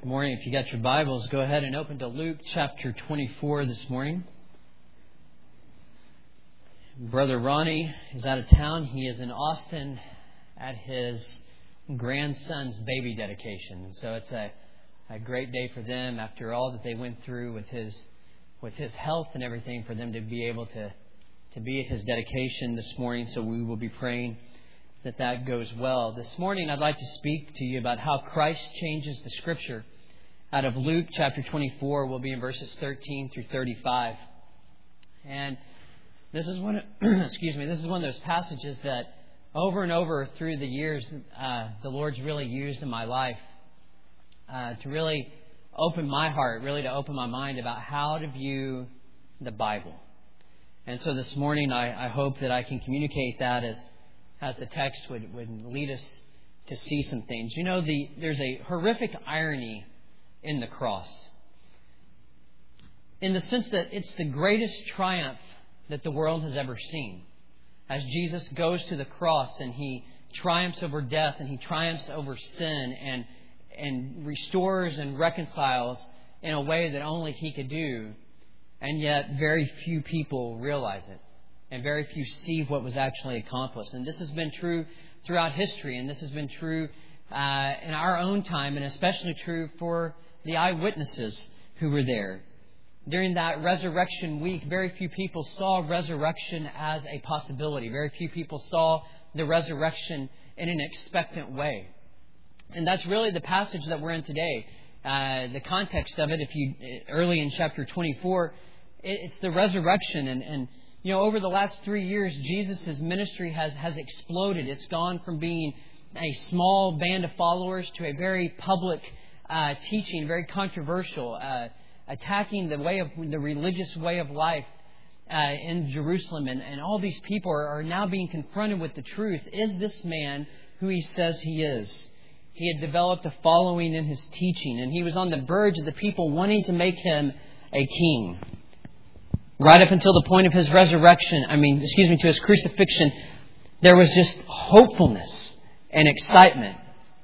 Good morning. If you got your Bibles, go ahead and open to Luke chapter 24 this morning. Brother Ronnie is out of town. He is in Austin at his grandson's baby dedication. So it's a great day for them after all that they went through with his health and everything, for them to be able to be at his dedication this morning. So we will be praying that goes well. This morning I'd like to speak to you about how Christ changes the Scripture. Out of Luke chapter 24, we'll be in verses 13 through 35. And this is one of those passages that over and over through the years the Lord's really used in my life to really open my heart, really to open my mind about how to view the Bible. And so this morning I hope that I can communicate that as the text would lead us to see some things. You know, there's a horrific irony in the cross, in the sense that it's the greatest triumph that the world has ever seen. As Jesus goes to the cross and He triumphs over death and He triumphs over sin and restores and reconciles in a way that only He could do, and yet very few people realize it. And very few see what was actually accomplished. And this has been true throughout history. And this has been true in our own time. And especially true for the eyewitnesses who were there. During that resurrection week, very few people saw resurrection as a possibility. Very few people saw the resurrection in an expectant way. And that's really the passage that we're in today. The context of it, early in chapter 24, it's the resurrection. And you know, over the last 3 years, Jesus' ministry has exploded. It's gone from being a small band of followers to a very public teaching, very controversial, attacking the religious way of life in Jerusalem. And all these people are now being confronted with the truth. Is this man who he says he is? He had developed a following in his teaching, and he was on the verge of the people wanting to make him a king. Right up until the point of his to his crucifixion, there was just hopefulness and excitement.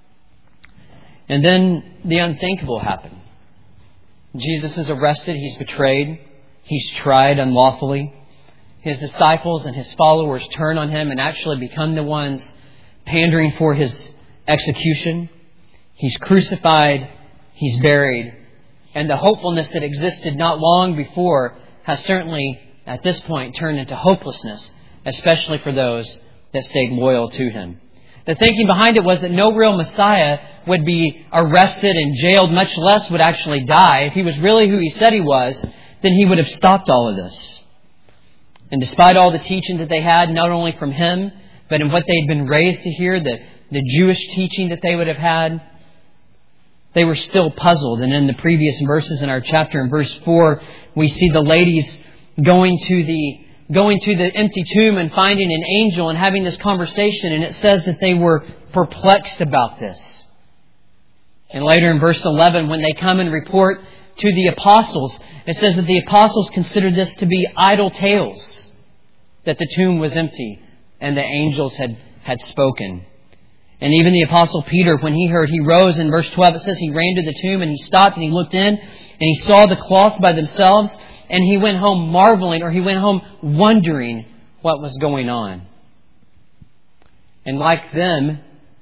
And then the unthinkable happened. Jesus is arrested, He's betrayed, He's tried unlawfully. His disciples and His followers turn on Him and actually become the ones pandering for His execution. He's crucified, He's buried, and the hopefulness that existed not long before has certainly, at this point, turned into hopelessness, especially for those that stayed loyal to Him. The thinking behind it was that no real Messiah would be arrested and jailed, much less would actually die. If He was really who He said He was, then He would have stopped all of this. And despite all the teaching that they had, not only from Him, but in what they'd been raised to hear, the Jewish teaching that they would have had, they were still puzzled. And in the previous verses in our chapter, in verse 4, we see the ladies going to the empty tomb and finding an angel and having this conversation. And it says that they were perplexed about this. And later in verse 11, when they come and report to the apostles, it says that the apostles considered this to be idle tales, that the tomb was empty and the angels had spoken. And even the Apostle Peter, when he heard, he rose. In verse 12 it says he ran to the tomb and he stopped and he looked in and he saw the cloths by themselves, and he went home marveling, or he went home wondering what was going on. And like them,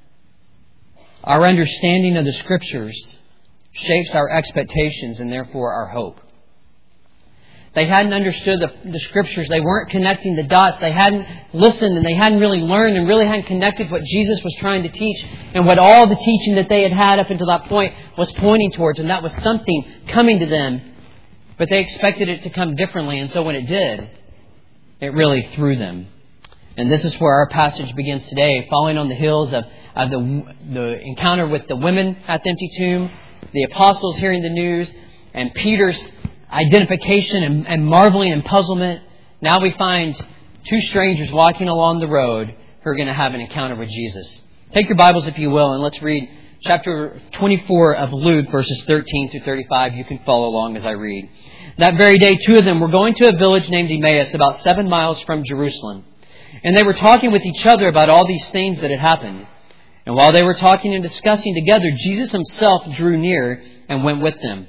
our understanding of the Scriptures shapes our expectations and therefore our hope. They hadn't understood the Scriptures. They weren't connecting the dots. They hadn't listened and they hadn't really learned and really hadn't connected what Jesus was trying to teach and what all the teaching that they had had up until that point was pointing towards. And that was something coming to them. But they expected it to come differently. And so when it did, it really threw them. And this is where our passage begins today, following on the heels of the encounter with the women at the empty tomb, the apostles hearing the news, and Peter's identification and marveling and puzzlement. Now we find two strangers walking along the road who are going to have an encounter with Jesus. Take your Bibles, if you will, and let's read chapter 24 of Luke, verses 13 through 35. You can follow along as I read. That very day, two of them were going to a village named Emmaus, about 7 miles from Jerusalem. And they were talking with each other about all these things that had happened. And while they were talking and discussing together, Jesus Himself drew near and went with them.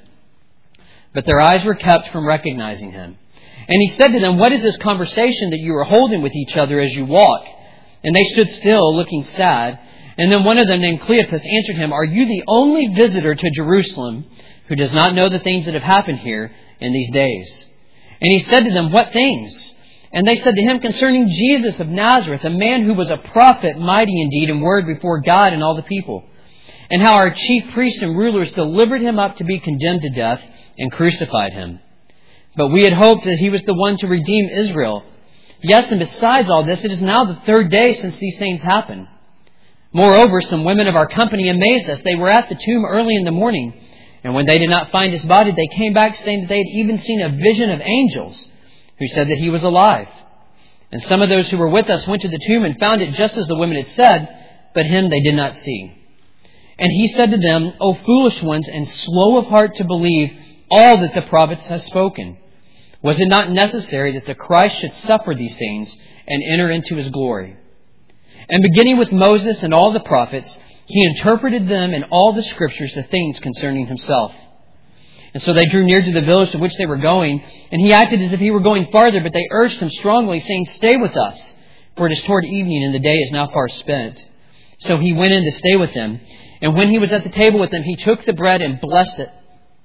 But their eyes were kept from recognizing him. And he said to them, "What is this conversation that you are holding with each other as you walk?" And they stood still, looking sad. And then one of them, named Cleopas, answered him, "Are you the only visitor to Jerusalem who does not know the things that have happened here in these days?" And he said to them, "What things?" And they said to him, "Concerning Jesus of Nazareth, a man who was a prophet, mighty in deed and word before God and all the people. And how our chief priests and rulers delivered him up to be condemned to death and crucified him. But we had hoped that he was the one to redeem Israel. Yes, and besides all this, it is now the third day since these things happened. Moreover, some women of our company amazed us. They were at the tomb early in the morning, and when they did not find his body, they came back saying that they had even seen a vision of angels who said that he was alive. And some of those who were with us went to the tomb and found it just as the women had said, but him they did not see. And he said to them, O foolish ones, and slow of heart to believe all that the prophets have spoken. Was it not necessary that the Christ should suffer these things and enter into his glory? And beginning with Moses and all the prophets, he interpreted them in all the scriptures the things concerning himself. And so they drew near to the village to which they were going, and he acted as if he were going farther, but they urged him strongly, saying, Stay with us, for it is toward evening, and the day is now far spent. So he went in to stay with them. And when he was at the table with them, he took the bread and blessed it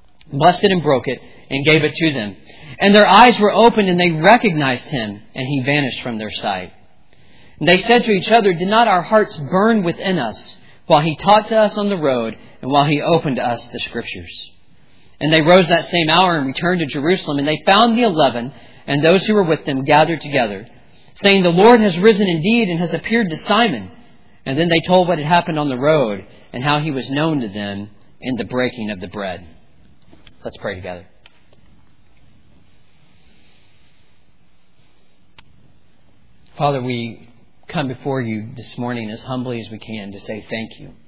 and broke it, and gave it to them. And their eyes were opened, and they recognized him, and he vanished from their sight. And they said to each other, Did not our hearts burn within us while he taught to us on the road, and while he opened to us the Scriptures? And they rose that same hour and returned to Jerusalem, and they found the 11 and those who were with them gathered together, saying, The Lord has risen indeed and has appeared to Simon. And then they told what had happened on the road and how he was known to them in the breaking of the bread. Let's pray together. Father, we come before you this morning as humbly as we can to say thank you.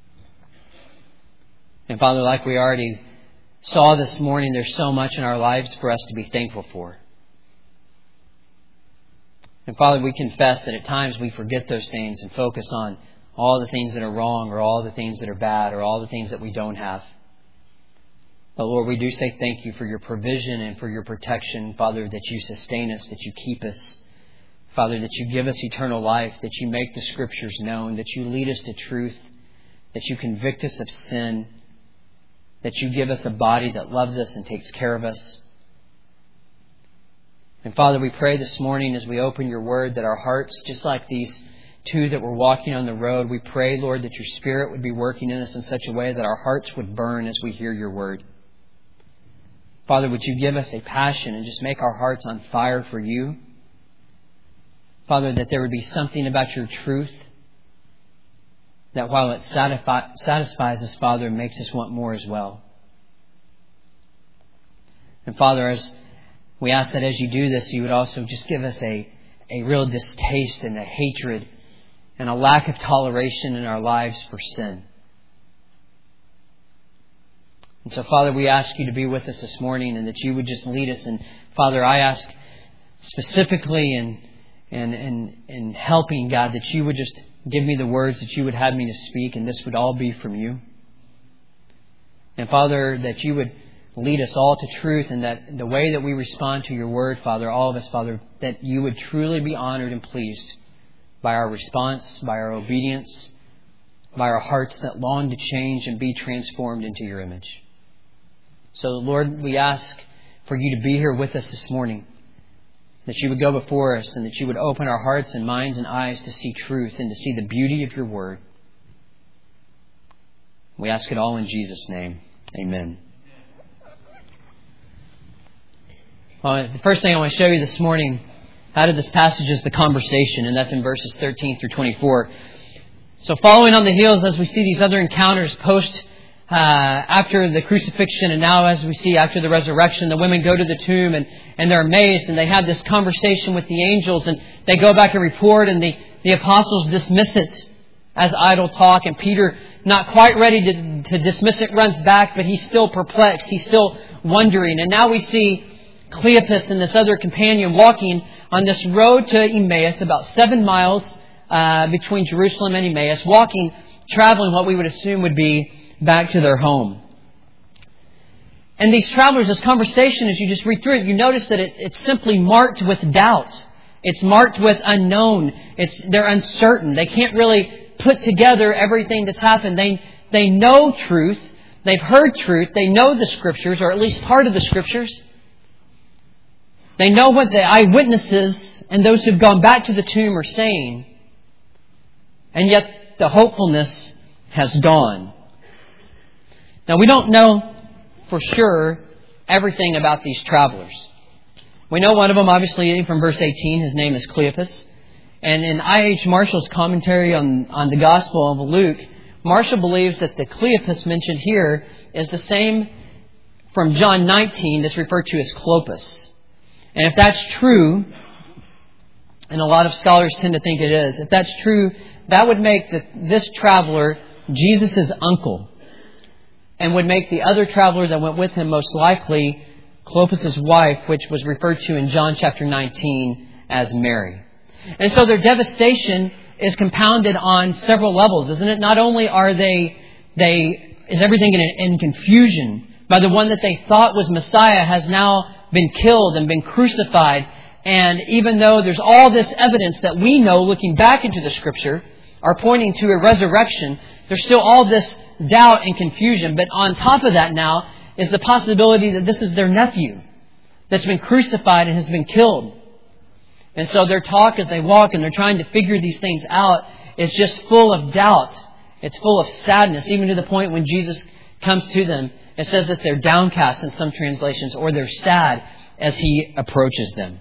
And Father, like we already saw this morning, there's so much in our lives for us to be thankful for. And Father, we confess that at times we forget those things and focus on all the things that are wrong or all the things that are bad or all the things that we don't have. But Lord, we do say thank you for your provision and for your protection, Father, that you sustain us, that you keep us. Father, that you give us eternal life, that you make the Scriptures known, that you lead us to truth, that you convict us of sin, that you give us a body that loves us and takes care of us. And Father, we pray this morning as we open your word that our hearts, just like these two that were walking on the road, we pray, Lord, that your Spirit would be working in us in such a way that our hearts would burn as we hear your word. Father, would you give us a passion and just make our hearts on fire for you? Father, that there would be something about your truth that while it satisfies us, Father, makes us want more as well. And Father, as we ask that as you do this, you would also just give us a real distaste and a hatred and a lack of toleration in our lives for sin. And so, Father, we ask you to be with us this morning and that you would just lead us. And Father, I ask specifically in helping, God, that you would just give me the words that you would have me to speak, and this would all be from you. And Father, that you would lead us all to truth, and that the way that we respond to your word, Father, all of us, Father, that you would truly be honored and pleased by our response, by our obedience, by our hearts that long to change and be transformed into your image. So, Lord, we ask for you to be here with us this morning, that you would go before us and that you would open our hearts and minds and eyes to see truth and to see the beauty of your word. We ask it all in Jesus' name. Amen. Well, the first thing I want to show you this morning out of this passage is the conversation, and that's in verses 13 through 24. So following on the heels as we see these other encounters after the crucifixion, and now as we see after the resurrection, the women go to the tomb and they're amazed, and they have this conversation with the angels, and they go back and report, and the apostles dismiss it as idle talk, and Peter, not quite ready to dismiss it, runs back, but he's still perplexed, he's still wondering. And now we see Cleopas and this other companion walking on this road to Emmaus, about 7 miles between Jerusalem and Emmaus, traveling what we would assume would be back to their home. And these travelers, this conversation, as you just read through it, you notice that it's simply marked with doubt. It's marked with unknown. They're uncertain. They can't really put together everything that's happened. They know truth. They've heard truth. They know the Scriptures, or at least part of the Scriptures. They know what the eyewitnesses and those who've gone back to the tomb are saying. And yet the hopefulness has gone. Now, we don't know for sure everything about these travelers. We know one of them, obviously, from verse 18. His name is Cleopas. And in I.H. Marshall's commentary on the Gospel of Luke, Marshall believes that the Cleopas mentioned here is the same from John 19 that's referred to as Clopas. And if that's true, and a lot of scholars tend to think it is, if that's true, that would make this traveler Jesus' uncle, and would make the other traveler that went with him most likely Clopas' wife, which was referred to in John chapter 19 as Mary. And so their devastation is compounded on several levels, isn't it? Not only are is everything in confusion by the one that they thought was Messiah has now been killed and been crucified. And even though there's all this evidence that we know, looking back into the Scripture, are pointing to a resurrection, there's still all this doubt and confusion. But on top of that now is the possibility that this is their nephew that's been crucified and has been killed. And so their talk as they walk and they're trying to figure these things out is just full of doubt. It's full of sadness, even to the point when Jesus comes to them. It says that they're downcast in some translations, or they're sad as He approaches them.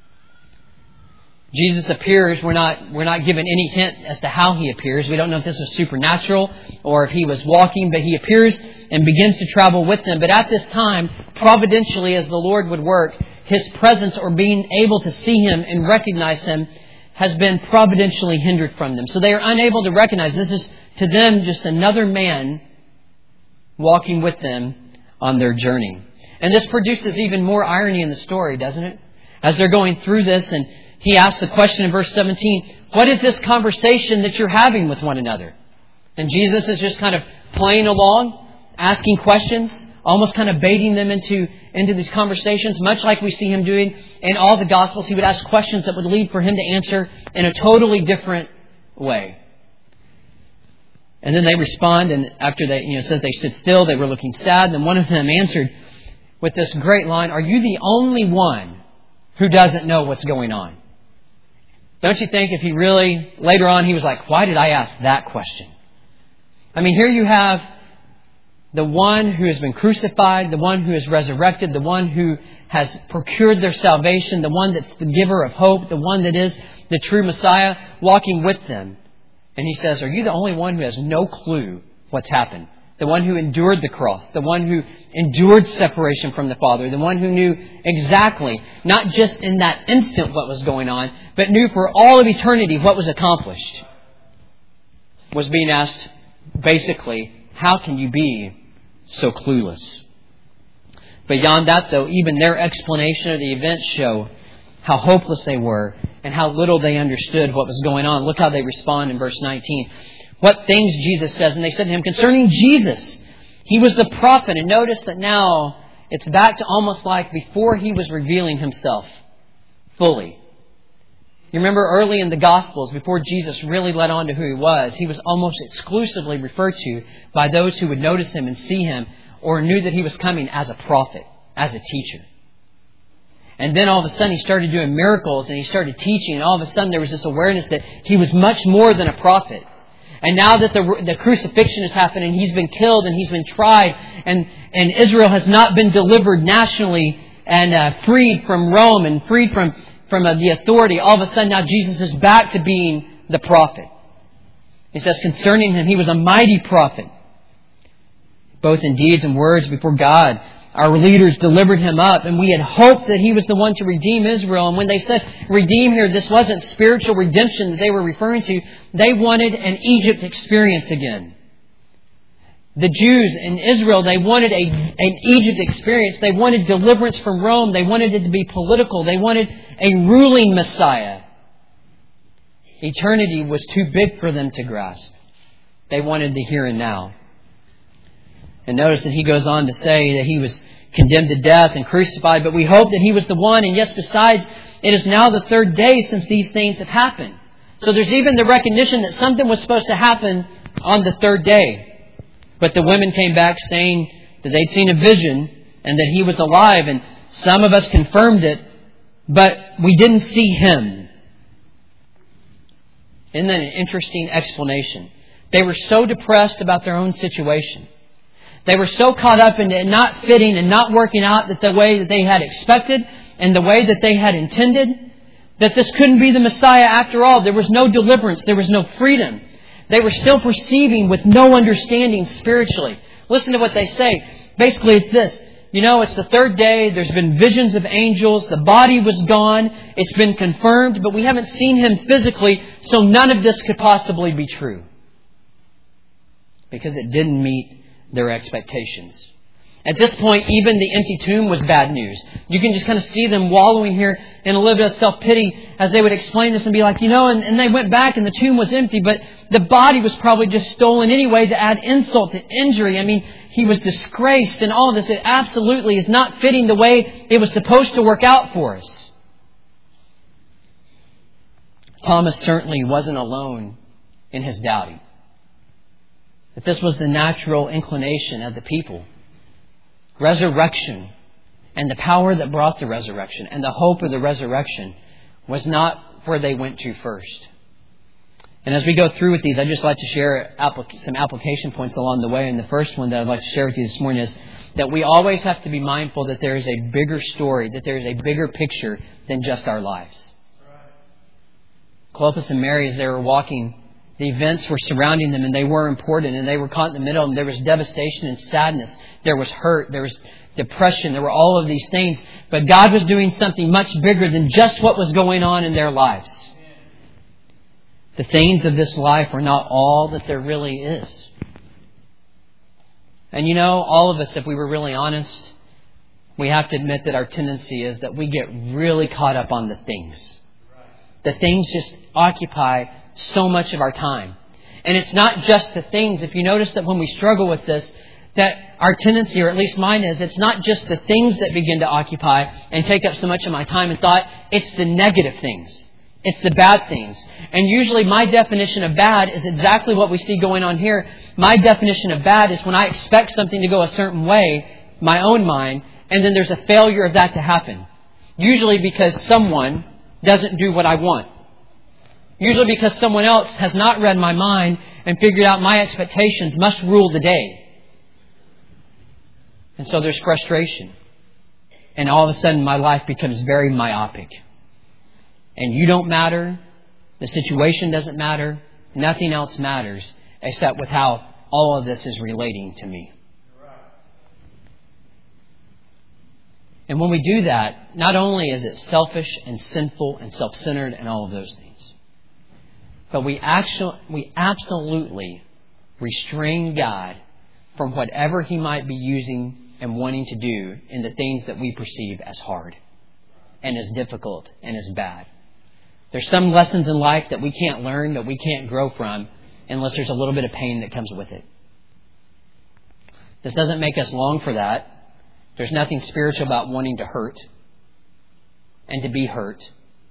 Jesus appears. We're not given any hint as to how He appears. We don't know if this was supernatural or if He was walking, but He appears and begins to travel with them. But at this time, providentially, as the Lord would work, His presence, or being able to see Him and recognize Him, has been providentially hindered from them. So they are unable to recognize. This is to them just another man walking with them on their journey. And this produces even more irony in the story, doesn't it? As they're going through this, and He asks the question in verse 17, what is this conversation that you're having with one another? And Jesus is just kind of playing along, asking questions, almost kind of baiting them into these conversations, much like we see Him doing in all the Gospels. He would ask questions that would lead for Him to answer in a totally different way. And then they respond, and after they, it says they stood still, they were looking sad, and then one of them answered with this great line, are you the only one who doesn't know what's going on? Don't you think if he really, later on, he was like, why did I ask that question? I mean, here you have the one who has been crucified, the one who is resurrected, the one who has procured their salvation, the one that's the giver of hope, the one that is the true Messiah, walking with them. And He says, are you the only one who has no clue what's happened? The one who endured the cross, the one who endured separation from the Father, the one who knew exactly, not just in that instant what was going on, but knew for all of eternity what was accomplished, was being asked, basically, how can you be so clueless? Beyond that, though, even their explanation of the events show how hopeless they were and how little they understood what was going on. Look how they respond in verse 19. What things Jesus says, and they said to Him, concerning Jesus, He was the prophet. And notice that now it's back to almost like before He was revealing Himself fully. You remember early in the Gospels, before Jesus really led on to who He was almost exclusively referred to by those who would notice Him and see Him, or knew that He was coming as a prophet, as a teacher. And then all of a sudden He started doing miracles and He started teaching, and all of a sudden there was this awareness that He was much more than a prophet. And now that the crucifixion has happened and He's been killed and He's been tried, and Israel has not been delivered nationally and freed from Rome and freed from the authority, all of a sudden now Jesus is back to being the prophet. He says concerning Him, He was a mighty prophet, both in deeds and words before God. Our leaders delivered Him up, and we had hoped that He was the one to redeem Israel. And when they said redeem here, this wasn't spiritual redemption that they were referring to. They wanted an Egypt experience again. The Jews in Israel, they wanted an Egypt experience. They wanted deliverance from Rome. They wanted it to be political. They wanted a ruling Messiah. Eternity was too big for them to grasp. They wanted the here and now. And notice that He goes on to say that He was condemned to death and crucified, but we hope that He was the one. And yes, besides, it is now the third day since these things have happened. So there's even the recognition that something was supposed to happen on the third day. But the women came back saying that they'd seen a vision and that He was alive. And some of us confirmed it, but we didn't see Him. Isn't that an interesting explanation? They were so depressed about their own situation. They were so caught up in it not fitting and not working out the way that they had expected and the way that they had intended, that this couldn't be the Messiah after all. There was no deliverance. There was no freedom. They were still perceiving with no understanding spiritually. Listen to what they say. Basically, it's this. It's the third day. There's been visions of angels. The body was gone. It's been confirmed, but we haven't seen Him physically, so none of this could possibly be true. Because it didn't meet their expectations. At this point, even the empty tomb was bad news. You can just kind of see them wallowing here in a little bit of self-pity as they would explain this and be like, and they went back and the tomb was empty, but the body was probably just stolen anyway to add insult to injury. I mean, He was disgraced and all of this. It absolutely is not fitting the way it was supposed to work out for us. Thomas certainly wasn't alone in his doubting. That this was the natural inclination of the people. Resurrection and the power that brought the resurrection and the hope of the resurrection was not where they went to first. And as we go through with these, I'd just like to share some application points along the way. And the first one that I'd like to share with you this morning is that we always have to be mindful that there is a bigger story, that there is a bigger picture than just our lives. Clopas and Mary, as they were walking, the events were surrounding them and they were important and they were caught in the middle, and there was devastation and sadness. There was hurt. There was depression. There were all of these things. But God was doing something much bigger than just what was going on in their lives. The things of this life are not all that there really is. And all of us, if we were really honest, we have to admit that our tendency is that we get really caught up on the things. The things just occupy so much of our time. And it's not just the things. If you notice that when we struggle with this, that our tendency, or at least mine is, it's not just the things that begin to occupy and take up so much of my time and thought. It's the negative things. It's the bad things. And usually my definition of bad is exactly what we see going on here. My definition of bad is when I expect something to go a certain way, my own mind, and then there's a failure of that to happen. Usually because someone doesn't do what I want. Usually because someone else has not read my mind and figured out my expectations must rule the day. And so there's frustration. And all of a sudden my life becomes very myopic. And you don't matter. The situation doesn't matter. Nothing else matters except with how all of this is relating to me. And when we do that, not only is it selfish and sinful and self-centered and all of those things, but we absolutely restrain God from whatever He might be using and wanting to do in the things that we perceive as hard and as difficult and as bad. There's some lessons in life that we can't learn, that we can't grow from, unless there's a little bit of pain that comes with it. This doesn't make us long for that. There's nothing spiritual about wanting to hurt and to be hurt.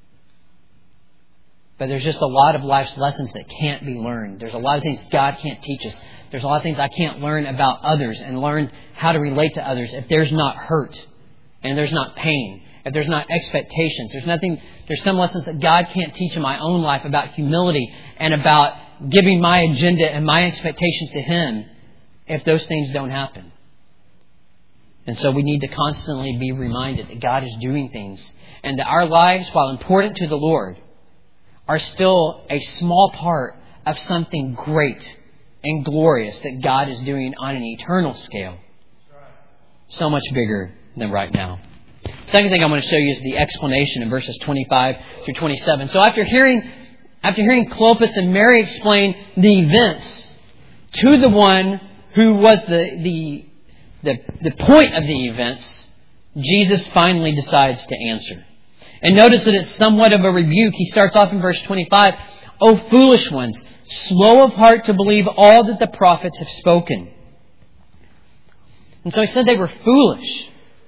But there's just a lot of life's lessons that can't be learned. There's a lot of things God can't teach us. There's a lot of things I can't learn about others and learn how to relate to others if there's not hurt and there's not pain. If there's not expectations, there's some lessons that God can't teach in my own life about humility and about giving my agenda and my expectations to Him if those things don't happen. And so we need to constantly be reminded that God is doing things and that our lives, while important to the Lord, are still a small part of something great and glorious that God is doing on an eternal scale. So much bigger than right now. Second thing I want to show you is the explanation in verses 25 through 27. So after hearing Clopas and Mary explain the events to the one who was the point of the events, Jesus finally decides to answer. And notice that it's somewhat of a rebuke. He starts off in verse 25. O foolish ones, slow of heart to believe all that the prophets have spoken. And so he said they were foolish.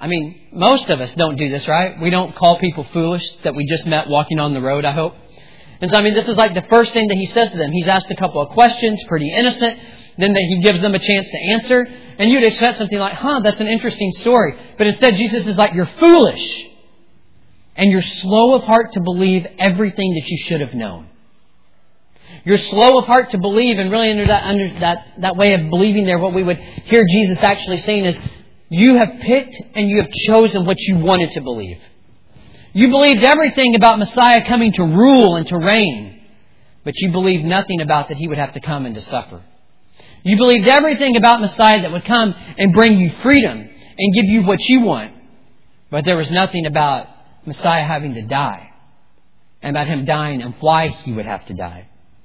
I mean, most of us don't do this, right? We don't call people foolish that we just met walking on the road, I hope. And so, I mean, this is like the first thing that he says to them. He's asked a couple of questions, pretty innocent. Then he gives them a chance to answer. And you'd expect something like, that's an interesting story. But instead, Jesus is like, you're foolish. And you're slow of heart to believe everything that you should have known. You're slow of heart to believe, and really under that way of believing there, what we would hear Jesus actually saying is, you have picked and you have chosen what you wanted to believe. You believed everything about Messiah coming to rule and to reign, but you believed nothing about that He would have to come and to suffer. You believed everything about Messiah that would come and bring you freedom and give you what you want, but there was nothing about Messiah having to die and about Him dying and why He would have to die.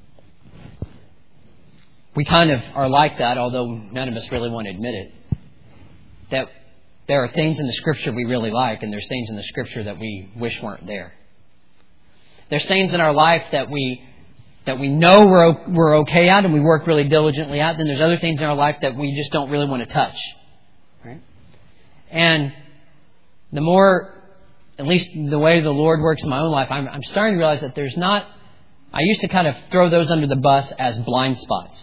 We kind of are like that, although none of us really want to admit it, that there are things in the Scripture we really like, and there's things in the Scripture that we wish weren't there. There's things in our life that we know we're okay at and we work really diligently at. Then there's other things in our life that we just don't really want to touch. Right? And the more, at least the way the Lord works in my own life, I'm starting to realize that there's not... I used to kind of throw those under the bus as blind spots.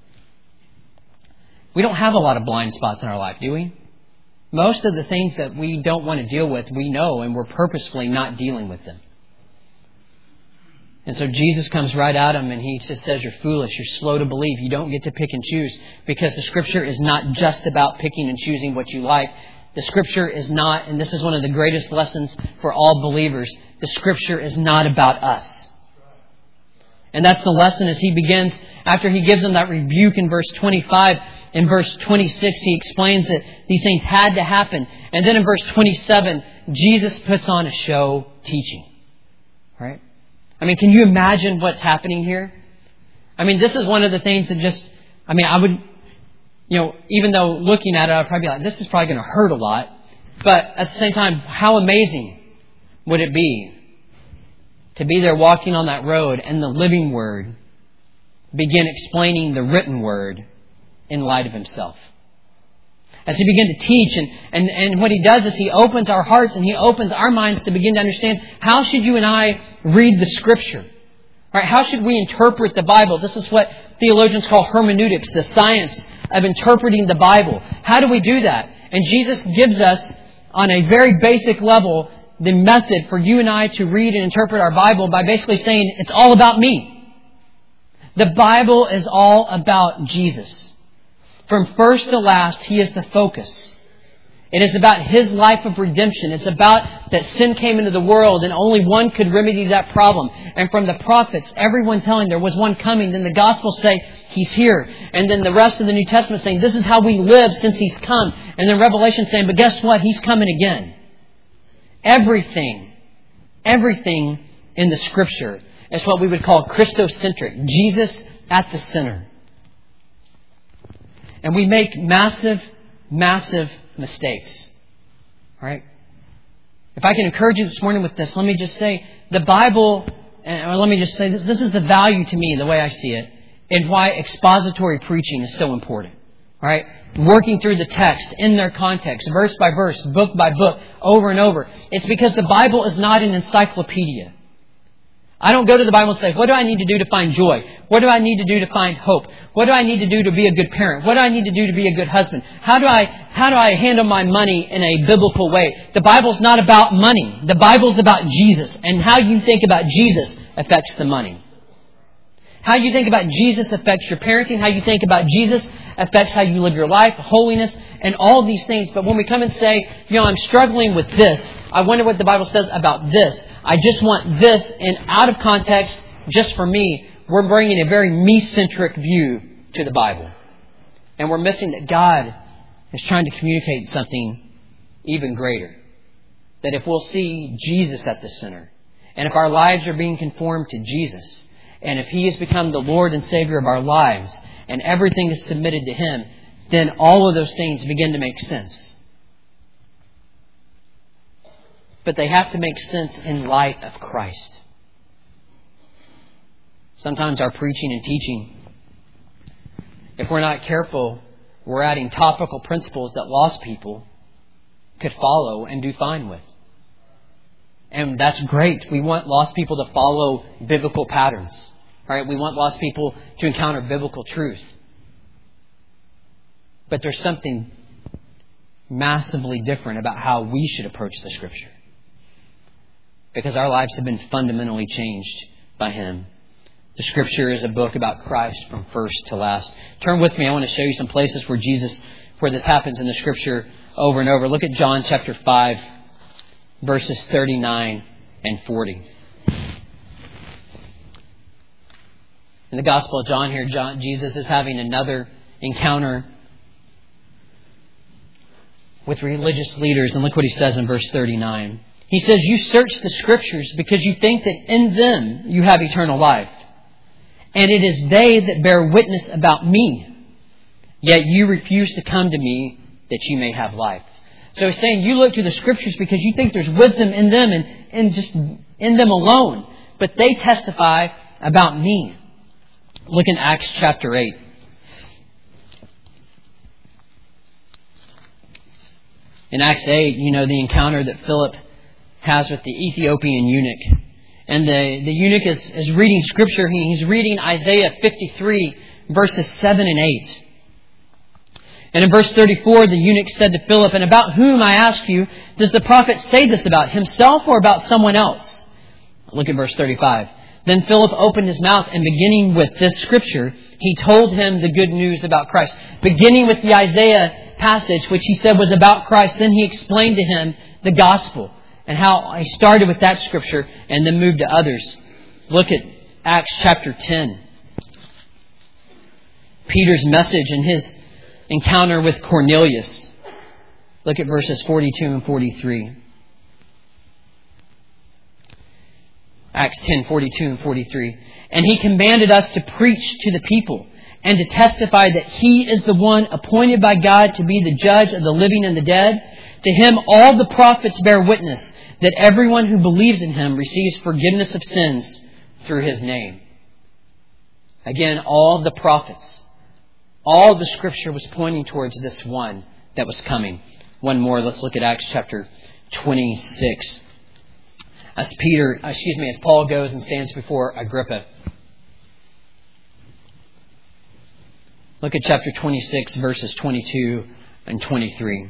We don't have a lot of blind spots in our life, do we? Most of the things that we don't want to deal with, we know, and we're purposefully not dealing with them. And so Jesus comes right at them and He just says, you're foolish, you're slow to believe, you don't get to pick and choose. Because the Scripture is not just about picking and choosing what you like. The Scripture is not, and this is one of the greatest lessons for all believers, the Scripture is not about us. And that's the lesson as He begins, after He gives them that rebuke in verse 25. In verse 26, He explains that these things had to happen. And then in verse 27, Jesus puts on a show teaching. Right? I mean, can you imagine what's happening here? I mean, this is one of the things that I would, even though looking at it, I'd probably be like, this is probably going to hurt a lot. But at the same time, how amazing would it be to be there walking on that road and the living Word begin explaining the written Word in light of Himself. As He began to teach, and what He does is He opens our hearts and He opens our minds to begin to understand, how should you and I read the Scripture? Right? How should we interpret the Bible? This is what theologians call hermeneutics, the science of interpreting the Bible. How do we do that? And Jesus gives us, on a very basic level, the method for you and I to read and interpret our Bible by basically saying, it's all about me. The Bible is all about Jesus. From first to last, He is the focus. It is about His life of redemption. It's about that sin came into the world and only one could remedy that problem. And from the prophets, everyone telling there was one coming. Then the Gospels say He's here. And then the rest of the New Testament saying this is how we live since He's come. And then Revelation saying, but guess what? He's coming again. Everything in the Scripture is what we would call Christocentric. Jesus at the center. And we make massive, massive mistakes. All right? If I can encourage you this morning with this, let me just say, the Bible, or let me just say this is the value to me, the way I see it, and why expository preaching is so important. All right? Working through the text in their context, verse by verse, book by book, over and over. It's because the Bible is not an encyclopedia. I don't go to the Bible and say, what do I need to do to find joy? What do I need to do to find hope? What do I need to do to be a good parent? What do I need to do to be a good husband? How do I handle my money in a biblical way? The Bible's not about money. The Bible's about Jesus. And how you think about Jesus affects the money. How you think about Jesus affects your parenting. How you think about Jesus affects how you live your life, holiness, and all these things. But when we come and say, I'm struggling with this. I wonder what the Bible says about this. I just want this, and out of context, just for me, we're bringing a very me-centric view to the Bible. And we're missing that God is trying to communicate something even greater. That if we'll see Jesus at the center, and if our lives are being conformed to Jesus, and if He has become the Lord and Savior of our lives, and everything is submitted to Him, then all of those things begin to make sense. But they have to make sense in light of Christ. Sometimes our preaching and teaching, if we're not careful, we're adding topical principles that lost people could follow and do fine with. And that's great. We want lost people to follow biblical patterns. Right? We want lost people to encounter biblical truth. But there's something massively different about how we should approach the Scripture. Because our lives have been fundamentally changed by Him. The Scripture is a book about Christ from first to last. Turn with me. I want to show you some places where this happens in the Scripture over and over. Look at John chapter 5, verses 39 and 40. In the Gospel of John here, Jesus is having another encounter with religious leaders. And look what He says in verse 39. He says, "You search the Scriptures because you think that in them you have eternal life. And it is they that bear witness about me. Yet you refuse to come to me that you may have life." So He's saying you look to the Scriptures because you think there's wisdom in them and just in them alone. But they testify about me. Look in Acts chapter 8. In Acts 8, you know the encounter that Philip has with the Ethiopian eunuch. And the eunuch is reading Scripture. He's reading Isaiah 53, verses 7 and 8. And in verse 34, the eunuch said to Philip, "And about whom, I ask you, does the prophet say this about? Himself or about someone else?" Look at verse 35. Then Philip opened his mouth, and beginning with this Scripture, he told him the good news about Christ. Beginning with the Isaiah passage, which he said was about Christ, then he explained to him the gospel and how he started with that Scripture and then moved to others. Look at Acts chapter 10. Peter's message and his encounter with Cornelius. Look at verses 42 and 43. Acts 10, 42 and 43. "And he commanded us to preach to the people and to testify that He is the one appointed by God to be the judge of the living and the dead. To Him all the prophets bear witness that everyone who believes in Him receives forgiveness of sins through His name." Again, all the prophets, all the Scripture was pointing towards this one that was coming. One more, let's look at Acts chapter 26. As Paul goes and stands before Agrippa. Look at chapter 26, verses 22 and 23.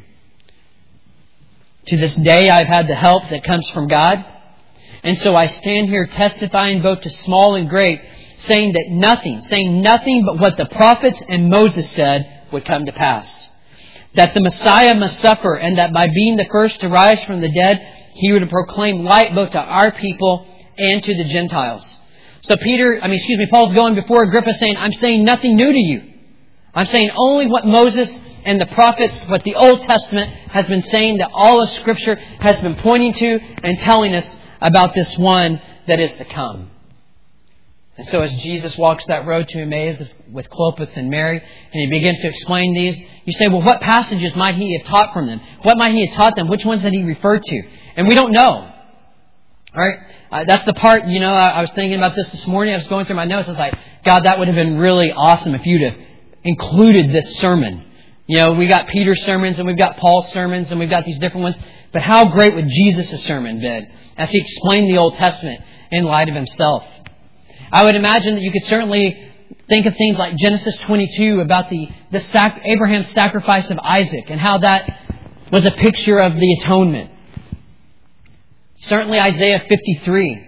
"To this day I've had the help that comes from God. And so I stand here testifying both to small and great, saying nothing but what the prophets and Moses said would come to pass. That the Messiah must suffer, and that by being the first to rise from the dead, He would proclaim light both to our people and to the Gentiles." So Paul's going before Agrippa saying, "I'm saying nothing new to you. I'm saying only what Moses and the prophets, what the Old Testament has been saying, that all of Scripture has been pointing to and telling us about this one that is to come." And so as Jesus walks that road to Emmaus with Clopas and Mary, and He begins to explain these, you say, well, what passages might He have taught from them? What might He have taught them? Which ones did He refer to? And we don't know. All right? That's the part, I was thinking about this morning. I was going through my notes. I was like, God, that would have been really awesome if you'd have included this sermon. We got Peter's sermons and we've got Paul's sermons and we've got these different ones. But how great would Jesus' sermon been as He explained the Old Testament in light of Himself? I would imagine that you could certainly think of things like Genesis 22 about Abraham's sacrifice of Isaac and how that was a picture of the atonement. Certainly Isaiah 53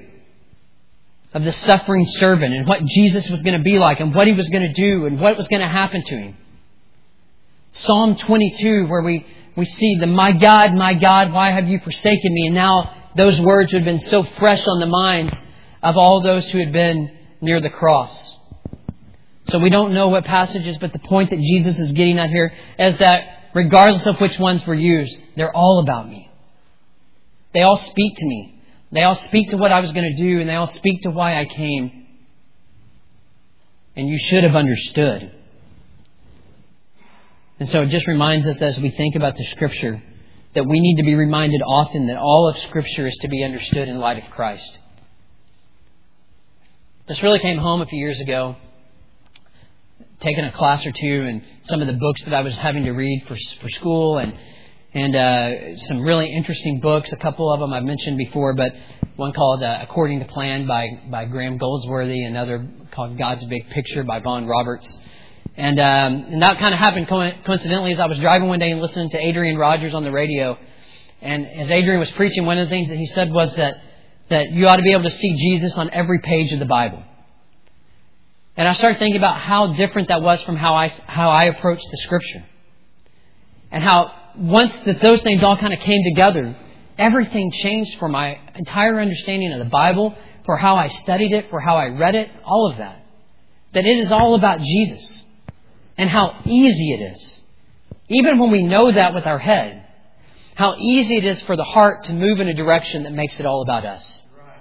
of the suffering servant and what Jesus was going to be like and what He was going to do and what was going to happen to Him. Psalm 22 where we see the my God, why have you forsaken me?" And now those words would have been so fresh on the minds of all those who had been near the cross. So we don't know what passages, but the point that Jesus is getting at here is that regardless of which ones were used, they're all about me. They all speak to me. They all speak to what I was going to do, and they all speak to why I came. And you should have understood. And so it just reminds us as we think about the Scripture that we need to be reminded often that all of Scripture is to be understood in light of Christ. This really came home a few years ago, taking a class or two and some of the books that I was having to read for school. And and some really interesting books. A couple of them I've mentioned before, but one called According to Plan by Graham Goldsworthy, another called God's Big Picture by Vaughn Roberts. And that kind of happened coincidentally as I was driving one day and listening to Adrian Rogers on the radio. And as Adrian was preaching, one of the things that he said was that you ought to be able to see Jesus on every page of the Bible. And I started thinking about how different that was from how I approached the Scripture. And how once that those things all kind of came together, everything changed for my entire understanding of the Bible, for how I studied it, for how I read it, all of that. That it is all about Jesus and how easy it is. Even when we know that with our head, how easy it is for the heart to move in a direction that makes it all about us.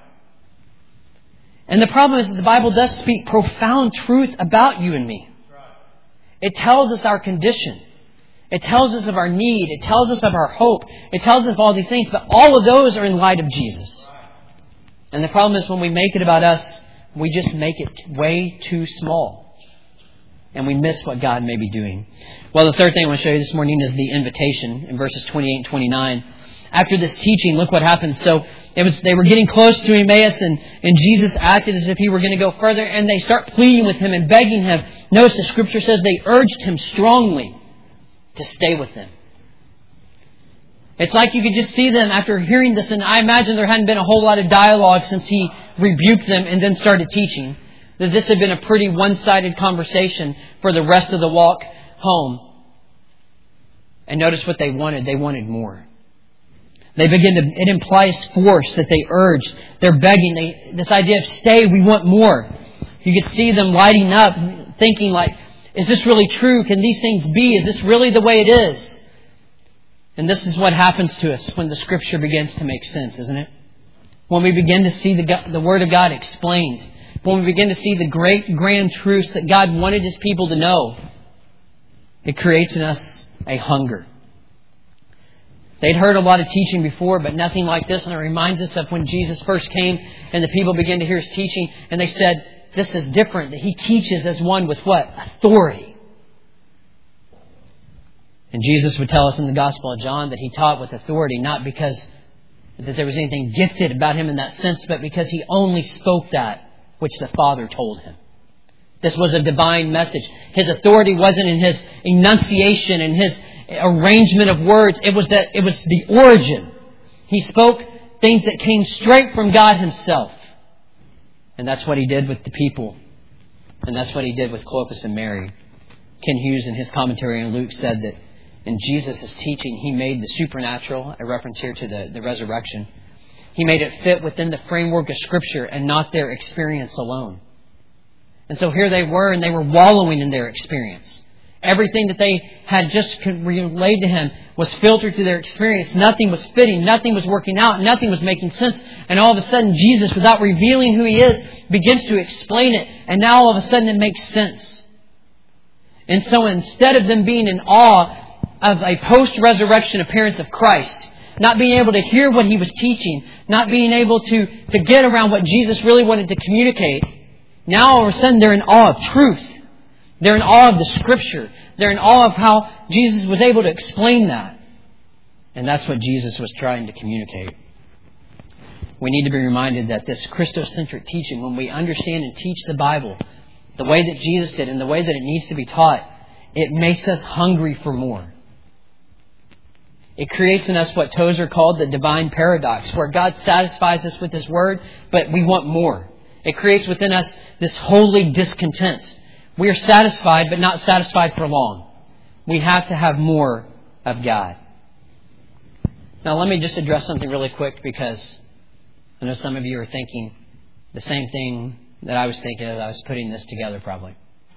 And the problem is that the Bible does speak profound truth about you and me. It tells us our condition. It tells us of our need. It tells us of our hope. It tells us of all these things. But all of those are in light of Jesus. And the problem is when we make it about us, we just make it way too small. And we miss what God may be doing. Well, the third thing I want to show you this morning is the invitation in verses 28 and 29. After this teaching, look what happens. So they were getting close to Emmaus, and Jesus acted as if he were going to go further, and they start pleading with him and begging him. Notice the Scripture says they urged him strongly to stay with them. It's like you could just see them after hearing this, and I imagine there hadn't been a whole lot of dialogue since he rebuked them and then started teaching. That this had been a pretty one-sided conversation for the rest of the walk home. And notice what they wanted. They wanted more. It implies force that they urged. They're begging. This idea of stay, we want more. You could see them lighting up, thinking like, is this really true? Can these things be? Is this really the way it is? And this is what happens to us when the Scripture begins to make sense, isn't it? When we begin to see the Word of God explained. When we begin to see the great, grand truths that God wanted His people to know. It creates in us a hunger. They'd heard a lot of teaching before, but nothing like this. And it reminds us of when Jesus first came and the people began to hear His teaching. And they said, this is different. That He teaches as one with what? Authority. And Jesus would tell us in the Gospel of John that He taught with authority, not because that there was anything gifted about Him in that sense, but because He only spoke that which the Father told Him. This was a divine message. His authority wasn't in His enunciation and His arrangement of words. It was the origin. He spoke things that came straight from God Himself. And that's what He did with the people. And that's what He did with Clopas and Mary. Ken Hughes in his commentary on Luke said that in Jesus' teaching, He made the supernatural, a reference here to the resurrection, He made it fit within the framework of Scripture and not their experience alone. And so here they were, and they were wallowing in their experience. Everything that they had just relayed to Him was filtered through their experience. Nothing was fitting. Nothing was working out. Nothing was making sense. And all of a sudden, Jesus, without revealing who He is, begins to explain it. And now all of a sudden it makes sense. And so instead of them being in awe of a post-resurrection appearance of Christ, not being able to hear what He was teaching, not being able to get around what Jesus really wanted to communicate, now all of a sudden they're in awe of truth. They're in awe of the Scripture. They're in awe of how Jesus was able to explain that. And that's what Jesus was trying to communicate. We need to be reminded that this Christocentric teaching, when we understand and teach the Bible the way that Jesus did and the way that it needs to be taught, it makes us hungry for more. It creates in us what Tozer called the divine paradox, where God satisfies us with His Word, but we want more. It creates within us this holy discontent. We are satisfied, but not satisfied for long. We have to have more of God. Now, let me just address something really quick, because I know some of you are thinking the same thing that I was thinking as I was putting this together, probably.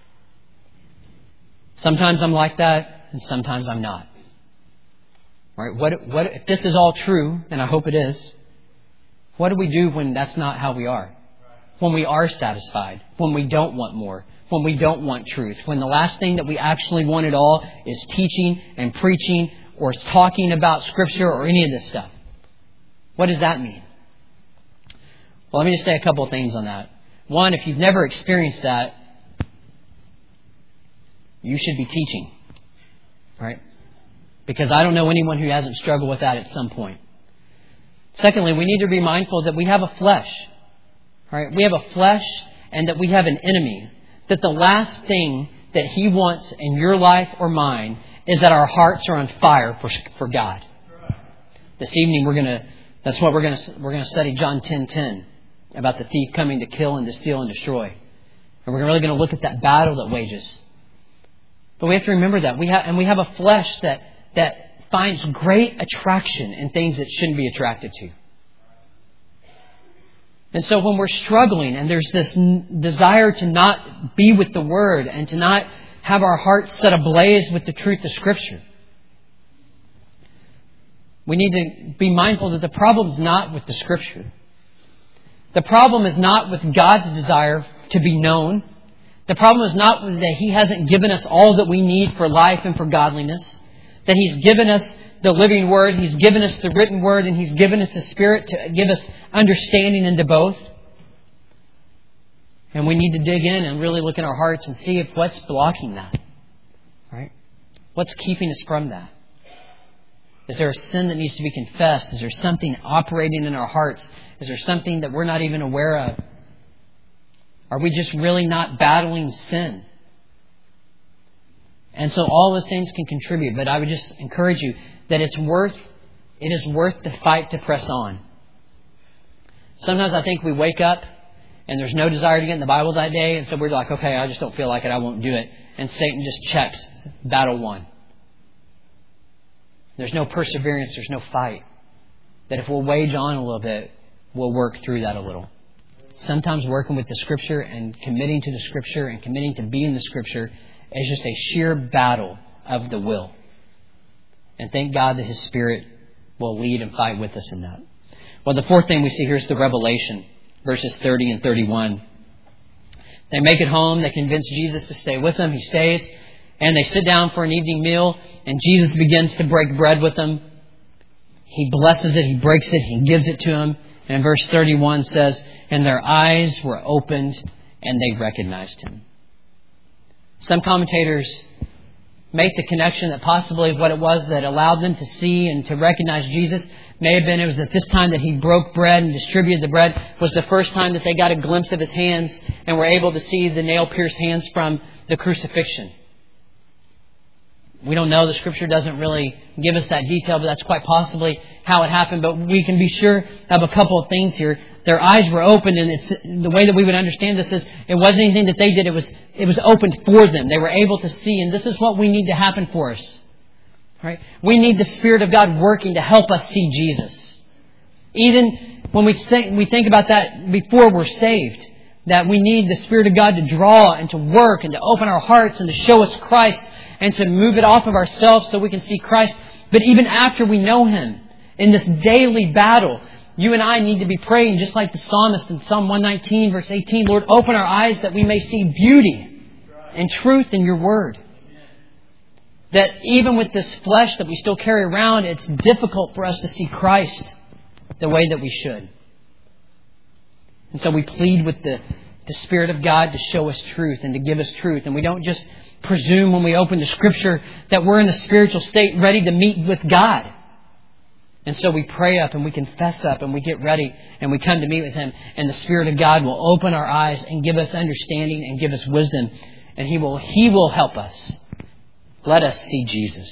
Sometimes I'm like that, and sometimes I'm not. All right, what if this is all true, and I hope it is, what do we do when that's not how we are? When we are satisfied, when we don't want more, when we don't want truth, when the last thing that we actually want at all is teaching and preaching or talking about Scripture or any of this stuff. What does that mean? Well, let me just say a couple of things on that. One, if you've never experienced that, you should be teaching. Right? Because I don't know anyone who hasn't struggled with that at some point. Secondly, we need to be mindful that we have a flesh. Right? We have a flesh and that we have an enemy. That the last thing that he wants in your life or mine is that our hearts are on fire for God. This evening we're going to study John 10:10 about the thief coming to kill and to steal and destroy. And we're really going to look at that battle that wages. But we have to remember that we have a flesh that finds great attraction in things it shouldn't be attracted to. And so when we're struggling and there's this desire to not be with the Word and to not have our hearts set ablaze with the truth of Scripture, we need to be mindful that the problem is not with the Scripture. The problem is not with God's desire to be known. The problem is not that He hasn't given us all that we need for life and for godliness. That He's given us the living Word, He's given us the written Word, and He's given us the Spirit to give us understanding into both. And we need to dig in and really look in our hearts and see if what's blocking that. Right? What's keeping us from that? Is there a sin that needs to be confessed? Is there something operating in our hearts? Is there something that we're not even aware of? Are we just really not battling sin? And so all those things can contribute. But I would just encourage you that it is worth the fight to press on. Sometimes I think we wake up and there's no desire to get in the Bible that day. And so we're like, okay, I just don't feel like it. I won't do it. And Satan just checks battle won. There's no perseverance. There's no fight. That if we'll wage on a little bit, we'll work through that a little. Sometimes working with the Scripture and committing to the Scripture and committing to be in the Scripture is just a sheer battle of the will. And thank God that His Spirit will lead and fight with us in that. Well, the fourth thing we see here is the revelation. Verses 30 and 31. They make it home. They convince Jesus to stay with them. He stays. And they sit down for an evening meal. And Jesus begins to break bread with them. He blesses it. He breaks it. He gives it to them. And verse 31 says, and their eyes were opened and they recognized Him. Some commentators make the connection that possibly what it was that allowed them to see and to recognize Jesus may have been it was at this time that He broke bread and distributed the bread was the first time that they got a glimpse of His hands and were able to see the nail-pierced hands from the crucifixion. We don't know. The Scripture doesn't really give us that detail, but that's quite possibly how it happened. But we can be sure of a couple of things here. Their eyes were opened, and it's the way that we would understand this is it wasn't anything that they did. It was opened for them. They were able to see, and this is what we need to happen for us. Right? We need the Spirit of God working to help us see Jesus. Even when we think about that before we're saved, that we need the Spirit of God to draw and to work and to open our hearts and to show us Christ and to move it off of ourselves so we can see Christ. But even after we know Him, in this daily battle, you and I need to be praying just like the psalmist in Psalm 119, verse 18, Lord, open our eyes that we may see beauty and truth in Your Word. That even with this flesh that we still carry around, it's difficult for us to see Christ the way that we should. And so we plead with the Spirit of God to show us truth and to give us truth. And we don't just presume when we open the Scripture that we're in a spiritual state ready to meet with God. And so we pray up and we confess up and we get ready and we come to meet with Him. And the Spirit of God will open our eyes and give us understanding and give us wisdom. And He will help us. Let us see Jesus.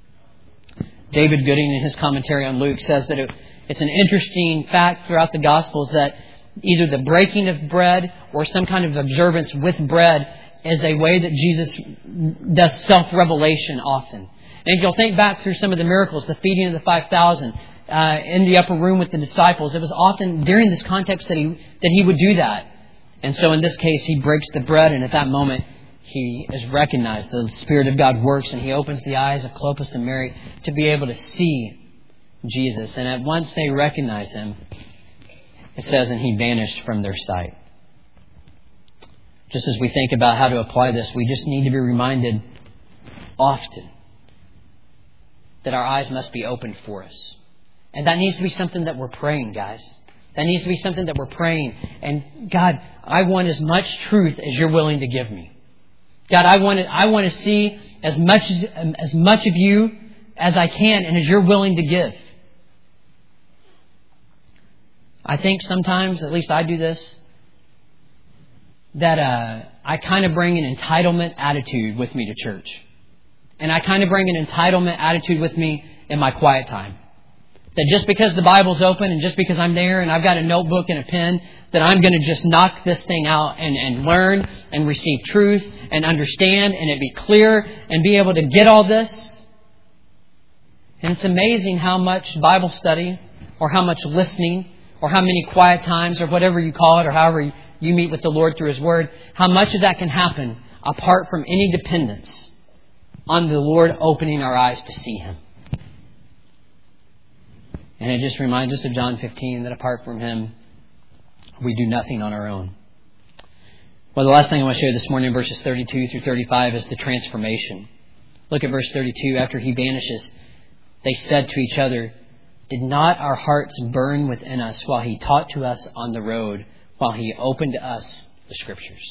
David Gooding, in his commentary on Luke, says that it's an interesting fact throughout the Gospels that either the breaking of bread or some kind of observance with bread is a way that Jesus does self-revelation often. And if you'll think back through some of the miracles, the feeding of the 5,000 in the upper room with the disciples, it was often during this context that he would do that. And so in this case, He breaks the bread, and at that moment, He is recognized. The Spirit of God works, and He opens the eyes of Clopas and Mary to be able to see Jesus. And at once they recognize Him, it says, and He vanished from their sight. Just as we think about how to apply this, we just need to be reminded often that our eyes must be opened for us. And that needs to be something that we're praying, guys. That needs to be something that we're praying. And God, I want as much truth as You're willing to give me. God, I want to see as much of You as I can and as you're willing to give. I think sometimes, at least I do this, that I kind of bring an entitlement attitude with me to church. And I kind of bring an entitlement attitude with me in my quiet time. That just because the Bible's open and just because I'm there and I've got a notebook and a pen, that I'm going to just knock this thing out and learn and receive truth and understand and it be clear and be able to get all this. And it's amazing how much Bible study or how much listening or how many quiet times or whatever you call it or however you meet with the Lord through His Word, how much of that can happen apart from any dependence on the Lord opening our eyes to see Him. And it just reminds us of John 15, that apart from Him, we do nothing on our own. Well, the last thing I want to share this morning in verses 32 through 35 is the transformation. Look at verse 32. After He vanishes, they said to each other, "Did not our hearts burn within us while He taught to us on the road, while He opened to us the Scriptures?"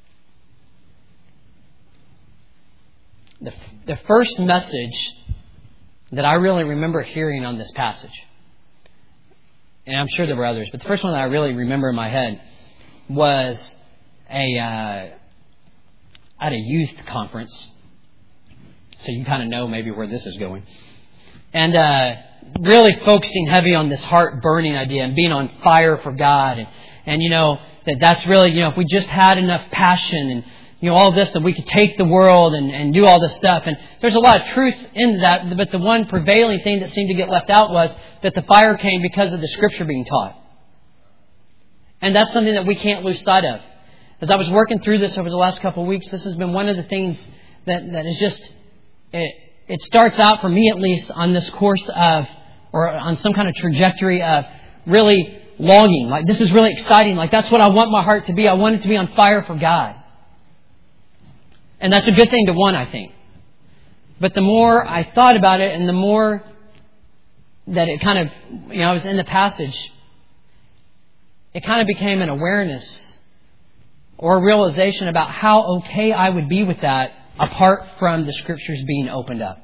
The first message that I really remember hearing on this passage, and I'm sure there were others, but the first one that I really remember in my head was at a youth conference. So you kind of know maybe where this is going. And really focusing heavy on this heart burning idea and being on fire for God. And you know, that's really, you know, if we just had enough passion and, you know, all this, that we could take the world and do all this stuff. And there's a lot of truth in that, but the one prevailing thing that seemed to get left out was that the fire came because of the Scripture being taught. And that's something that we can't lose sight of. As I was working through this over the last couple of weeks, this has been one of the things that is just, it starts out for me at least on this course of, or on some kind of trajectory of really longing. Like, this is really exciting. Like, that's what I want my heart to be. I want it to be on fire for God. And that's a good thing to want, I think. But the more I thought about it and the more that it kind of, you know, I was in the passage, it kind of became an awareness or a realization about how okay I would be with that apart from the Scriptures being opened up.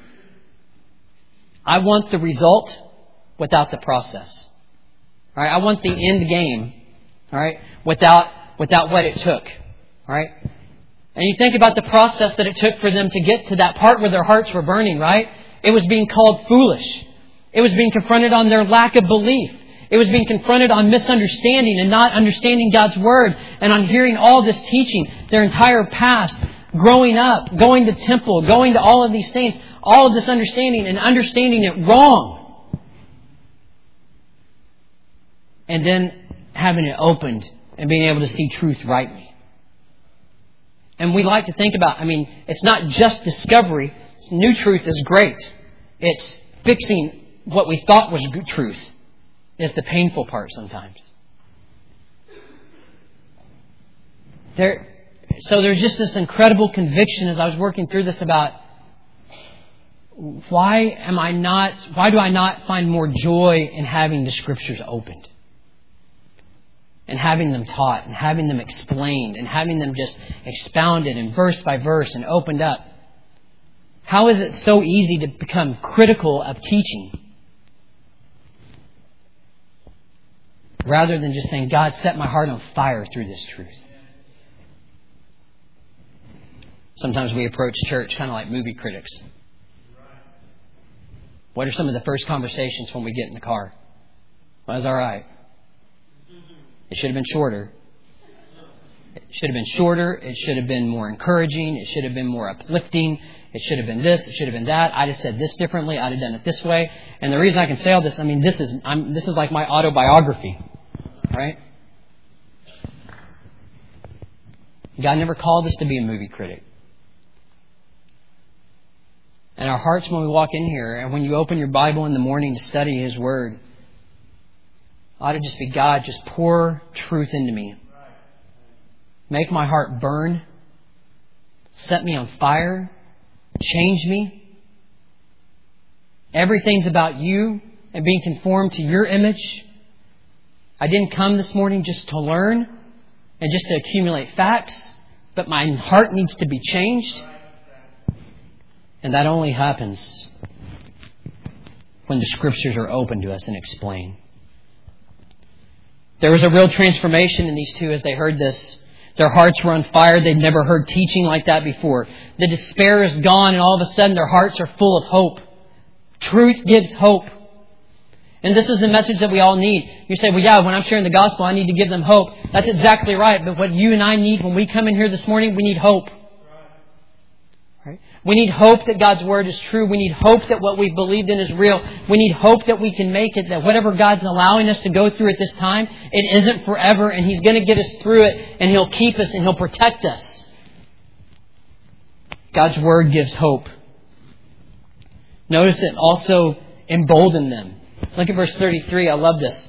I want the result without the process. All right? I want the end game, all right, without what it took. All right? And you think about the process that it took for them to get to that part where their hearts were burning, right? It was being called foolish. It was being confronted on their lack of belief. It was being confronted on misunderstanding and not understanding God's Word, and on hearing all this teaching, their entire past, growing up, going to temple, going to all of these things, all of this understanding and understanding it wrong. And then having it opened and being able to see truth rightly. And we like to think about, I mean, it's not just discovery. New truth is great. It's fixing what we thought was good truth is the painful part sometimes. So there's just this incredible conviction as I was working through this about why do I not find more joy in having the Scriptures opened? And having them taught, and having them explained, and having them just expounded and verse by verse and opened up. How is it so easy to become critical of teaching? Rather than just saying, God, set my heart on fire through this truth. Sometimes we approach church kind of like movie critics. What are some of the first conversations when we get in the car? Well, that's all right. It should have been shorter. It should have been shorter. It should have been more encouraging. It should have been more uplifting. It should have been this. It should have been that. I'd have said this differently. I'd have done it this way. And the reason I can say all this, I mean, this is like my autobiography, right? God never called us to be a movie critic. And our hearts when we walk in here, and when you open your Bible in the morning to study His Word, ought to just be, God, just pour truth into me. Make my heart burn. Set me on fire. Change me. Everything's about You and being conformed to Your image. I didn't come this morning just to learn and just to accumulate facts, but my heart needs to be changed. And that only happens when the Scriptures are open to us and explained. There was a real transformation in these two as they heard this. Their hearts were on fire. They'd never heard teaching like that before. The despair is gone, and all of a sudden their hearts are full of hope. Truth gives hope. And this is the message that we all need. You say, well, yeah, when I'm sharing the gospel, I need to give them hope. That's exactly right. But what you and I need when we come in here this morning, we need hope. Right? We need hope that God's Word is true. We need hope that what we've believed in is real. We need hope that we can make it, that whatever God's allowing us to go through at this time, it isn't forever, and He's going to get us through it, and He'll keep us, and He'll protect us. God's Word gives hope. Notice it also emboldened them. Look at verse 33. I love this.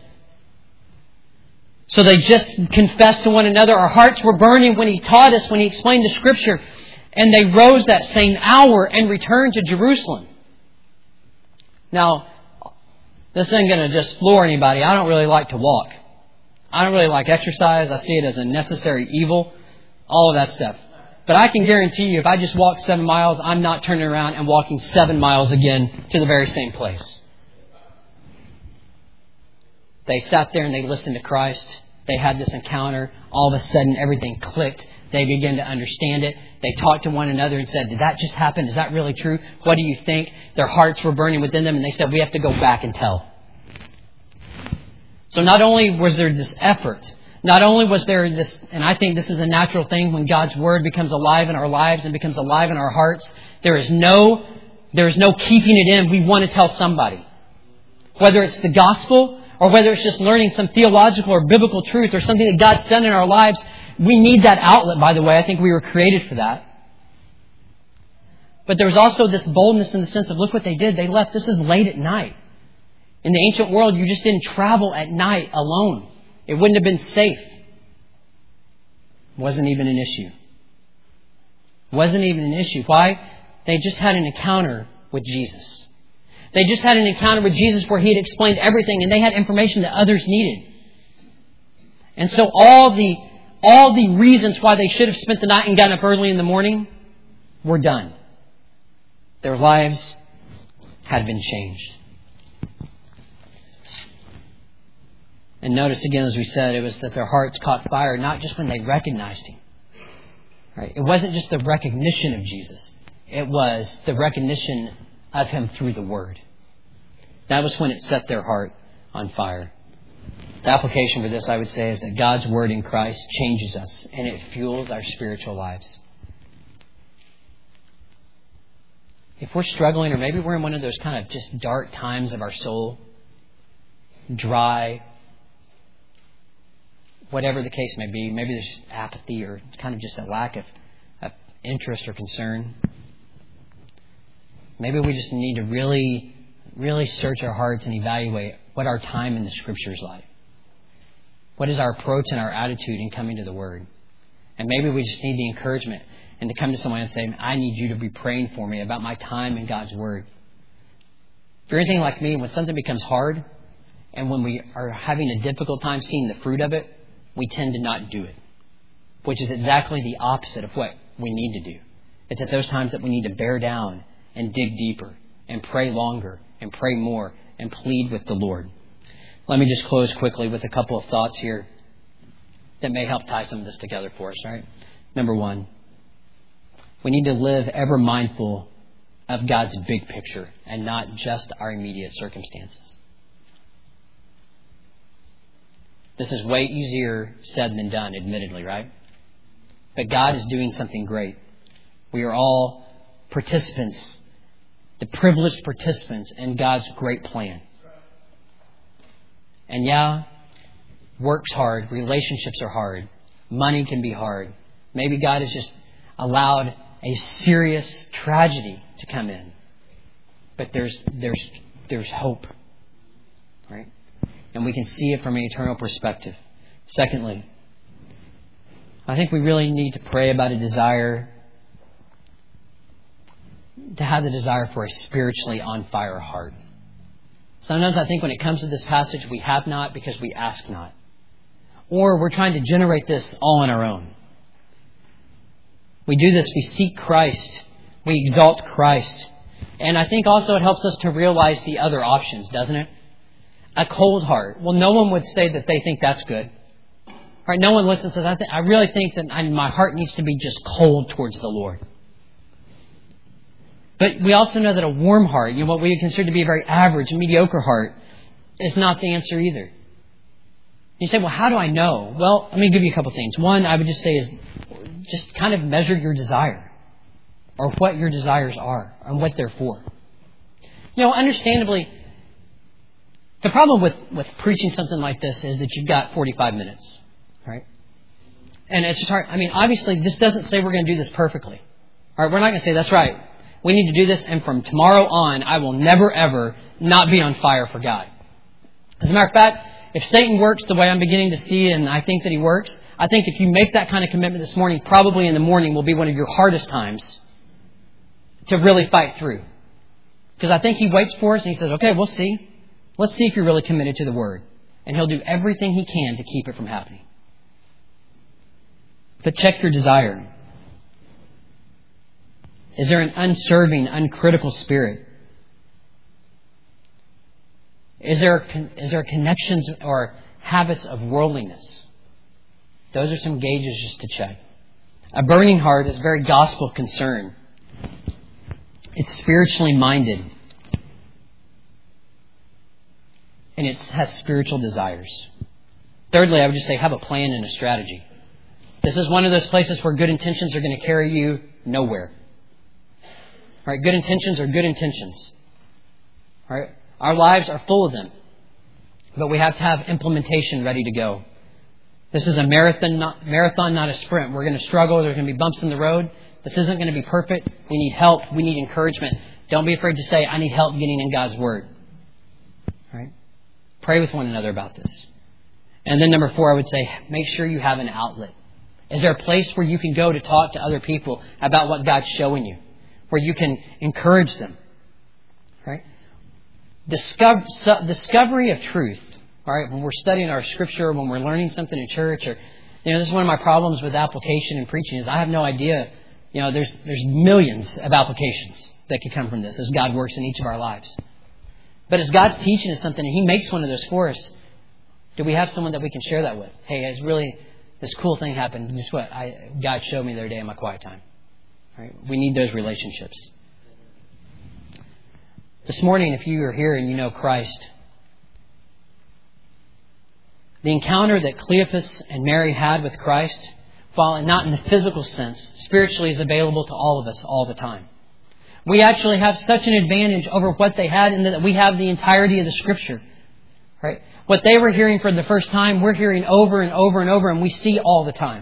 So they just confessed to one another. Our hearts were burning when He taught us, when He explained the Scripture. And they rose that same hour and returned to Jerusalem. Now, this isn't going to just floor anybody. I don't really like to walk. I don't really like exercise. I see it as a necessary evil. All of that stuff. But I can guarantee you, if I just walk 7 miles, I'm not turning around and walking 7 miles again to the very same place. They sat there and they listened to Christ. They had this encounter. All of a sudden, everything clicked. They began to understand it. They talked to one another and said, did that just happen? Is that really true? What do you think? Their hearts were burning within them, and they said, we have to go back and tell. So not only was there this effort, not only was there this, and I think this is a natural thing when God's Word becomes alive in our lives and becomes alive in our hearts, there is no keeping it in. We want to tell somebody. Whether it's the gospel, or whether it's just learning some theological or biblical truth or something that God's done in our lives, we need that outlet, by the way. I think we were created for that. But there was also this boldness in the sense of, look what they did. They left. This is late at night. In the ancient world, you just didn't travel at night alone. It wouldn't have been safe. It wasn't even an issue. It wasn't even an issue. Why? They just had an encounter with Jesus. They just had an encounter with Jesus where He had explained everything, and they had information that others needed. And so all the reasons why they should have spent the night and gotten up early in the morning were done. Their lives had been changed. And notice again, as we said, it was that their hearts caught fire, not just when they recognized Him. Right? It wasn't just the recognition of Jesus. It was the recognition of Him through the Word. That was when it set their heart on fire. The application for this, I would say, is that God's Word in Christ changes us and it fuels our spiritual lives. If we're struggling, or maybe we're in one of those kind of just dark times of our soul, dry, whatever the case may be, maybe there's apathy or kind of just a lack of interest or concern. Maybe we just need to really search our hearts and evaluate what our time in the Scripture is like. What is our approach and our attitude in coming to the Word? And maybe we just need the encouragement and to come to someone and say, I need you to be praying for me about my time in God's Word. If you're anything like me, when something becomes hard and when we are having a difficult time seeing the fruit of it, we tend to not do it, which is exactly the opposite of what we need to do. It's at those times that we need to bear down and dig deeper and pray longer and pray more and plead with the Lord. Let me just close quickly with a couple of thoughts here that may help tie some of this together for us. Right? Number one, we need to live ever mindful of God's big picture and not just our immediate circumstances. This is way easier said than done, admittedly, right? But God is doing something great. We are all participants, the privileged participants in God's great plan. And yeah, work's hard, relationships are hard, money can be hard. Maybe God has just allowed a serious tragedy to come in. But there's hope, right? And we can see it from an eternal perspective. Secondly, I think we really need to pray about a desire, to have the desire for a spiritually on fire heart. Sometimes I think when it comes to this passage, we have not because we ask not. Or we're trying to generate this all on our own. We do this, we seek Christ, we exalt Christ, And I think also it helps us to realize the other options, doesn't it? A cold heart. Well, no one would say that they think that's good. Right? No one listens and says, I really think that my heart needs to be just cold towards the Lord. But we also know that a warm heart, what we consider to be a very average, mediocre heart, is not the answer either. You say, well, how do I know? Well, let me give you a couple things. One, I would just say is just kind of measure your desire, or what your desires are, and what they're for. Understandably, the problem with preaching something like this is that you've got 45 minutes, right? And it's just hard. Obviously, this doesn't say we're going to do this perfectly. All right, we're not going to say, that's right, we need to do this, and from tomorrow on, I will never, ever not be on fire for God. As a matter of fact, if Satan works the way I'm beginning to see, and I think that he works, I think if you make that kind of commitment this morning, probably in the morning will be one of your hardest times to really fight through. Because I think he waits for us and he says, okay, we'll see. Let's see if you're really committed to the Word. And he'll do everything he can to keep it from happening. But check your desire. Is there an unserving, uncritical spirit? Is there connections or habits of worldliness? Those are some gauges just to check. A burning heart is very gospel concerned. It's spiritually minded. And it has spiritual desires. Thirdly, I would just say have a plan and a strategy. This is one of those places where good intentions are going to carry you nowhere. All right, good intentions are good intentions. All right, our lives are full of them. But we have to have implementation ready to go. This is a marathon, not a sprint. We're going to struggle. There's going to be bumps in the road. This isn't going to be perfect. We need help. We need encouragement. Don't be afraid to say, I need help getting in God's Word. All right? Pray with one another about this. And then number 4, I would say, make sure you have an outlet. Is there a place where you can go to talk to other people about what God's showing you? Where you can encourage them? Right? Discovery of truth. All right, when we're studying our Scripture, when we're learning something in church, or this is one of my problems with application and preaching is I have no idea. There's millions of applications that could come from this as God works in each of our lives. But as God's teaching us something and He makes one of those for us, do we have someone that we can share that with? Hey, it's really this cool thing happened. Guess what? God showed me the other day in my quiet time. All right, we need those relationships. This morning, if you are here and you know Christ, the encounter that Cleopas and Mary had with Christ, while not in the physical sense, spiritually is available to all of us all the time. We actually have such an advantage over what they had in that we have the entirety of the Scripture. Right? What they were hearing for the first time, we're hearing over and over and over, and we see all the time.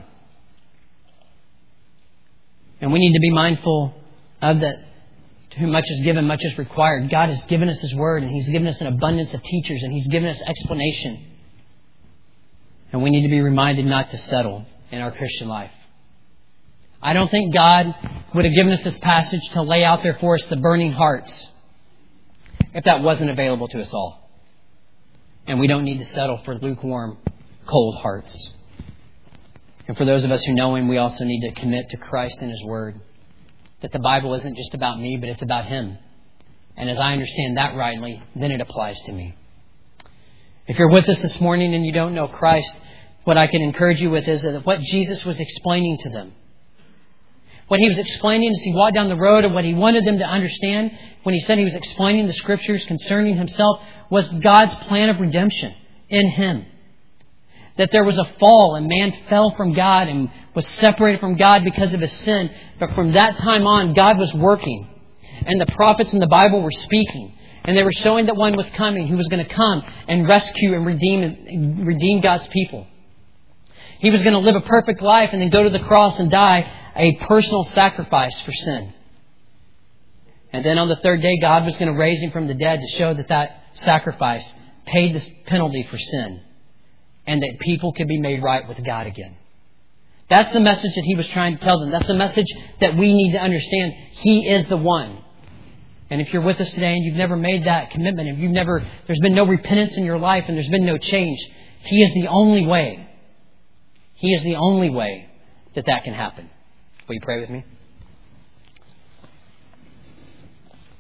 And we need to be mindful of that. To whom much is given, much is required. God has given us His Word, and He's given us an abundance of teachers, and He's given us explanation. And we need to be reminded not to settle in our Christian life. I don't think God would have given us this passage to lay out there for us the burning hearts if that wasn't available to us all. And we don't need to settle for lukewarm, cold hearts. And for those of us who know Him, we also need to commit to Christ and His Word. That the Bible isn't just about me, but it's about Him. And as I understand that rightly, then it applies to me. If you're with us this morning and you don't know Christ, what I can encourage you with is that what Jesus was explaining to them. What He was explaining as He walked down the road and what He wanted them to understand when He said He was explaining the Scriptures concerning Himself was God's plan of redemption in Him. That there was a fall and man fell from God and was separated from God because of his sin. But from that time on, God was working. And the prophets in the Bible were speaking. And they were showing that one was coming who was going to come and rescue and redeem God's people. He was going to live a perfect life and then go to the cross and die a personal sacrifice for sin. And then on the third day, God was going to raise Him from the dead to show that that sacrifice paid the penalty for sin. And that people could be made right with God again. That's the message that He was trying to tell them. That's the message that we need to understand. He is the one. And if you're with us today and you've never made that commitment, if there's been no repentance in your life and there's been no change, He is the only way. He is the only way that can happen. Will you pray with me?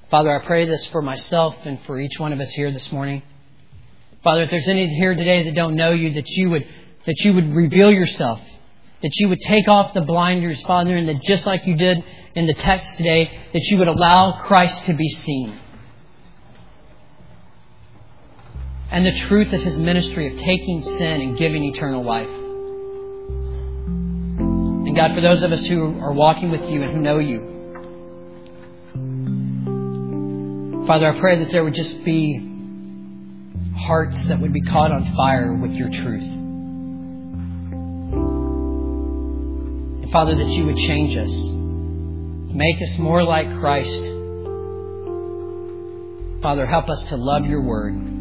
Father, I pray this for myself and for each one of us here this morning. Father, if there's any here today that don't know you, that you would reveal yourself, that you would take off the blinders, Father, and that just like you did in the text today, that you would allow Christ to be seen. And the truth of His ministry of taking sin and giving eternal life. And God, for those of us who are walking with you and who know you, Father, I pray that there would just be hearts that would be caught on fire with your truth. And Father, that you would change us. Make us more like Christ. Father, help us to love your word.